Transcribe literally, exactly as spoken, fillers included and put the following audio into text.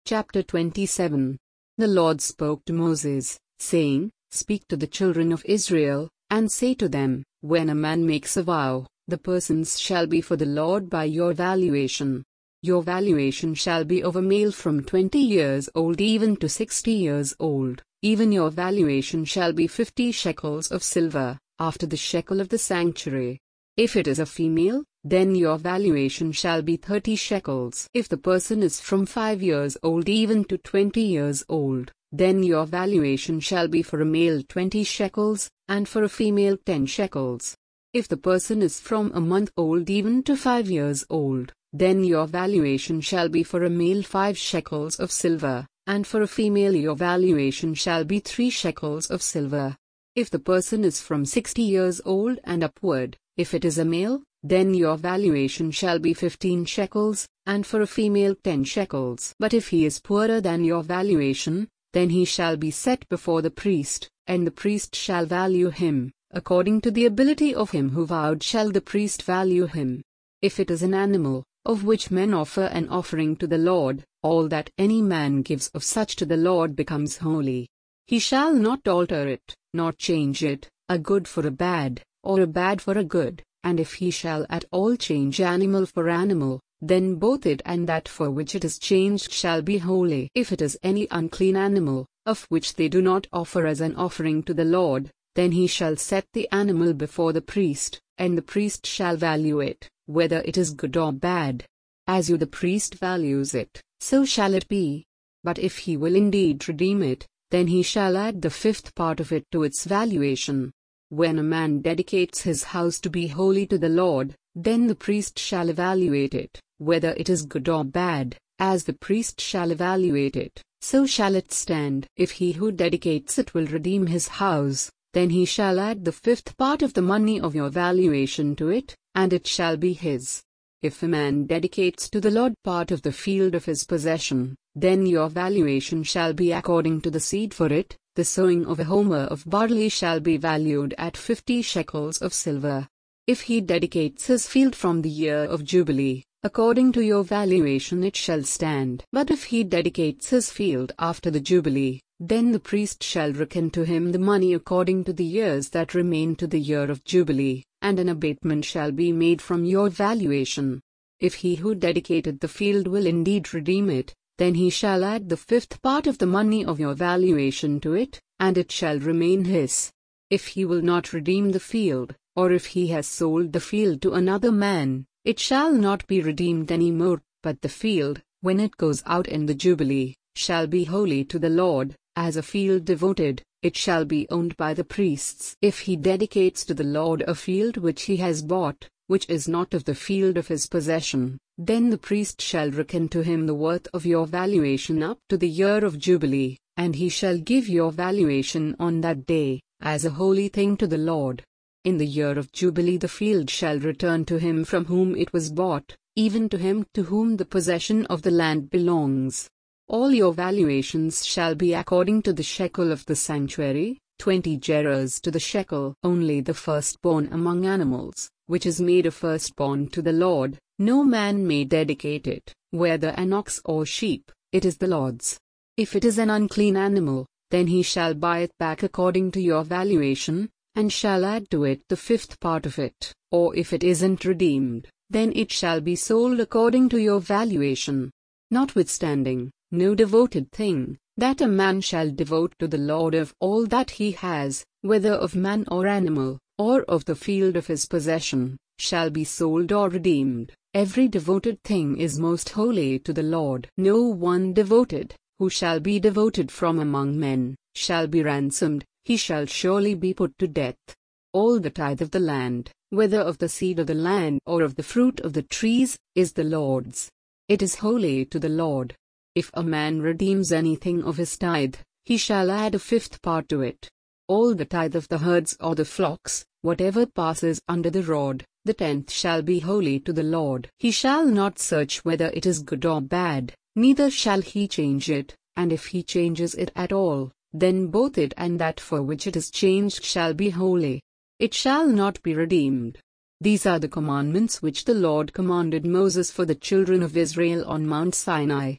Chapter twenty-seven. The Lord spoke to Moses, saying, Speak to the children of Israel, and say to them, When a man makes a vow, the persons shall be for the Lord by your valuation. Your valuation shall be of a male from twenty years old even to sixty years old. Even your valuation shall be fifty shekels of silver, after the shekel of the sanctuary. If it is a female, then your valuation shall be thirty shekels. If the person is from five years old even to twenty years old, then your valuation shall be for a male twenty shekels, and for a female ten shekels. If the person is from a month old even to five years old, then your valuation shall be for a male five shekels of silver, and for a female your valuation shall be three shekels of silver. If the person is from sixty years old and upward, if it is a male, then your valuation shall be fifteen shekels, and for a female ten shekels. But if he is poorer than your valuation, then he shall be set before the priest, and the priest shall value him, according to the ability of him who vowed shall the priest value him. If it is an animal, of which men offer an offering to the Lord, all that any man gives of such to the Lord becomes holy. He shall not alter it, nor change it, a good for a bad, or a bad for a good, and if he shall at all change animal for animal, then both it and that for which it is changed shall be holy. If it is any unclean animal, of which they do not offer as an offering to the Lord, then he shall set the animal before the priest, and the priest shall value it, whether it is good or bad. As you the priest values it, so shall it be. But if he will indeed redeem it, then he shall add the fifth part of it to its valuation. When a man dedicates his house to be holy to the Lord, then the priest shall evaluate it, whether it is good or bad, as the priest shall evaluate it, so shall it stand. If he who dedicates it will redeem his house, then he shall add the fifth part of the money of your valuation to it, and it shall be his. If a man dedicates to the Lord part of the field of his possession, then your valuation shall be according to the seed for it. The sowing of a homer of barley shall be valued at fifty shekels of silver. If he dedicates his field from the year of Jubilee, according to your valuation it shall stand. But if he dedicates his field after the Jubilee, then the priest shall reckon to him the money according to the years that remain to the year of Jubilee, and an abatement shall be made from your valuation. If he who dedicated the field will indeed redeem it, then he shall add the fifth part of the money of your valuation to it, and it shall remain his. If he will not redeem the field, or if he has sold the field to another man, it shall not be redeemed any more, but the field, when it goes out in the Jubilee, shall be holy to the Lord, as a field devoted. It shall be owned by the priests. If he dedicates to the Lord a field which he has bought, which is not of the field of his possession, then the priest shall reckon to him the worth of your valuation up to the year of Jubilee, and he shall give your valuation on that day, as a holy thing to the Lord. In the year of Jubilee the field shall return to him from whom it was bought, even to him to whom the possession of the land belongs. All your valuations shall be according to the shekel of the sanctuary, twenty gerahs to the shekel. Only the firstborn among animals, which is made a firstborn to the Lord, no man may dedicate it, whether an ox or sheep, it is the Lord's. If it is an unclean animal, then he shall buy it back according to your valuation, and shall add to it the fifth part of it. Or if it isn't redeemed, then it shall be sold according to your valuation. Notwithstanding, no devoted thing, that a man shall devote to the Lord of all that he has, whether of man or animal, or of the field of his possession, shall be sold or redeemed. Every devoted thing is most holy to the Lord. No one devoted, who shall be devoted from among men, shall be ransomed, he shall surely be put to death. All the tithe of the land, whether of the seed of the land or of the fruit of the trees, is the Lord's. It is holy to the Lord. If a man redeems anything of his tithe, he shall add a fifth part to it. All the tithe of the herds or the flocks, whatever passes under the rod, the tenth shall be holy to the Lord. He shall not search whether it is good or bad, neither shall he change it, and if he changes it at all, then both it and that for which it is changed shall be holy. It shall not be redeemed. These are the commandments which the Lord commanded Moses for the children of Israel on Mount Sinai.